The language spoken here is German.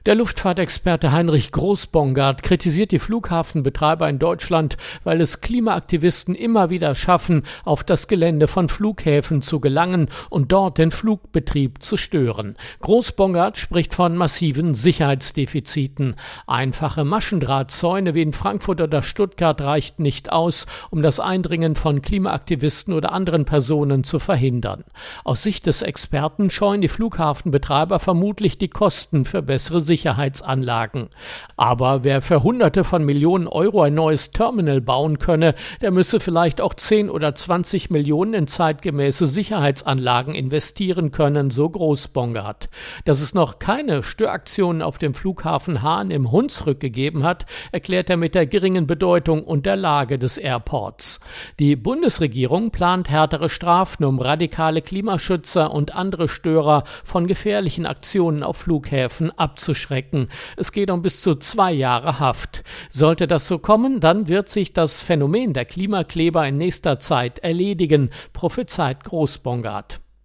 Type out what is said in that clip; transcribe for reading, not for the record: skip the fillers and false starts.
Der Luftfahrtexperte Heinrich Groß-Bongard kritisiert die Flughafenbetreiber in Deutschland, weil es Klimaaktivisten immer wieder schaffen, auf das Gelände von Flughäfen zu gelangen und dort den Flugbetrieb zu stören. Groß-Bongard spricht von massiven Sicherheitsdefiziten. Einfache Maschendrahtzäune wie in Frankfurt oder Stuttgart reicht nicht aus, um das Eindringen von Klimaaktivisten oder anderen Personen zu verhindern. Aus Sicht des Experten scheuen die Flughafenbetreiber vermutlich die Kosten für bessere Sicherheitsanlagen. Aber wer für Hunderte von Millionen Euro ein neues Terminal bauen könne, der müsse vielleicht auch 10 oder 20 Millionen in zeitgemäße Sicherheitsanlagen investieren können, so Groß-Bongard. Dass es noch keine Störaktionen auf dem Flughafen Hahn im Hunsrück gegeben hat, erklärt er mit der geringen Bedeutung und der Lage des Airports. Die Bundesregierung plant härtere Strafen, um radikale Klimaschützer und andere Störer von gefährlichen Aktionen auf Flughäfen abzuschrecken. Es geht um bis zu 2 Jahre Haft. Sollte das so kommen, dann wird sich das Phänomen der Klimakleber in nächster Zeit erledigen, prophezeit Groß-Bongard.